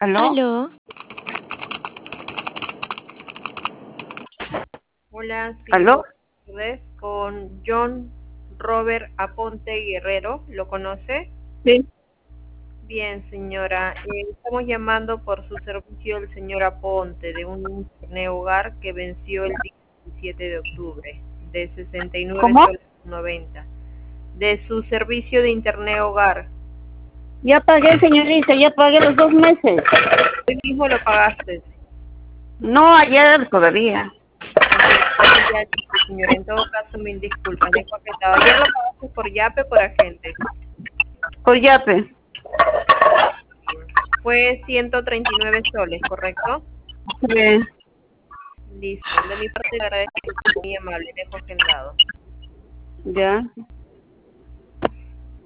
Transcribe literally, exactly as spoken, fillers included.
¿Aló? Aló, Hola, sí, ¿Aló? buenas tardes, con John Robert Aponte Guerrero, ¿lo conoce? Sí. Bien, señora, eh, estamos llamando por su servicio el señor Aponte de un internet hogar que venció el día diecisiete de octubre, de sesenta y nueve ¿Cómo? soles noventa, de su servicio de internet hogar. Ya pagué, señorita, ya pagué los dos meses. Hoy mismo lo pagaste. No, ayer todavía. Entonces, ya, señora, en todo caso, mil disculpas, dejo agendado. ¿Ayer lo pagaste por Yape o por agente? Por Yape. Fue ciento treinta y nueve soles, ¿correcto? Sí. Listo. De mi parte le agradezco, muy amable, dejo agendado. Ya.